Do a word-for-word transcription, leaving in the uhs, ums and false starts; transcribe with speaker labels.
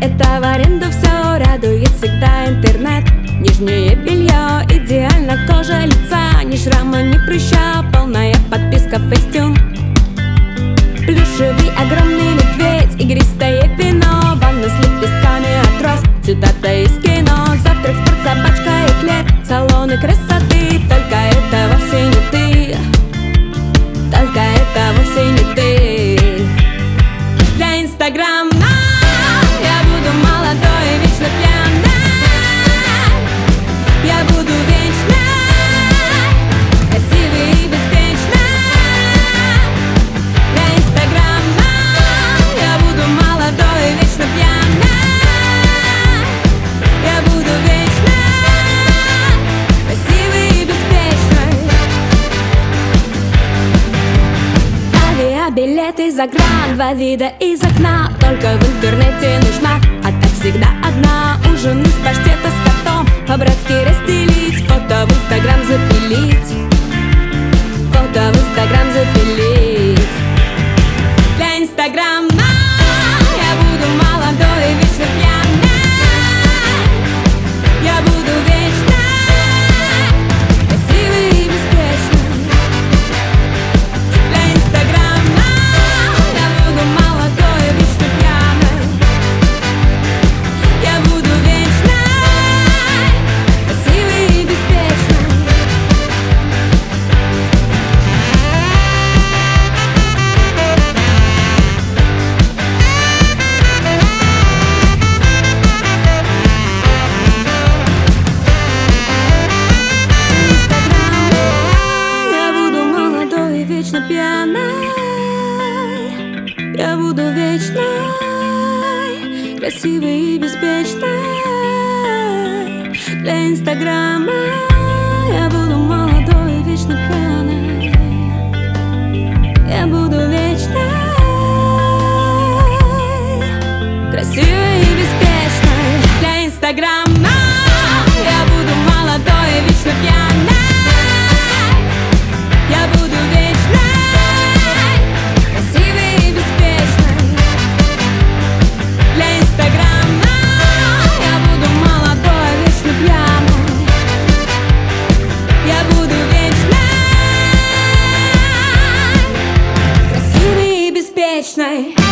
Speaker 1: это в аренду все радует всегда интернет. Нижнее белье, идеально кожа лица, ни шрама, ни прыща, полная подписка Facetune. Плюшевый огромный медведь, игристое вино, ванна с лепестками от роз, цитата из кино. Завтрак, спорт, собачка, эклер, салоны красоты. Только это вовсе не ты, только это вовсе не ты. Для инстаграма я буду молодой и вечно пьяной. Я буду вечной, красивой и беспечной. Для инстаграма я буду молодой и вечно пьяной. Я буду вечной, красивой и беспечной. Авиабилеты за гран, два вида из окна. Только в интернете нужна, а так всегда одна. Ужин из паштета с котом, по-братски разделить. Фото в инстаграм запилить, фото в инстаграм запилить. Для инстаграма я буду молодой и вечно пьяной. Я буду вечной, красивой и беспечной. Для инстаграма я буду молодой и вечно пьяной. Я буду вечной, красивой и беспечной. Вечно пьяной, я буду вечной, красивой и беспечной. Для инстаграма я буду молодой и вечно пьяной. Я буду вечной, красивой и беспечной. Для инстаграма я буду молодой и вечно пьяной. Я буду вечной, красивой и беспечной. Для инстаграма я буду молодой, вечно пьяной. Я буду вечной, красивой и беспечной.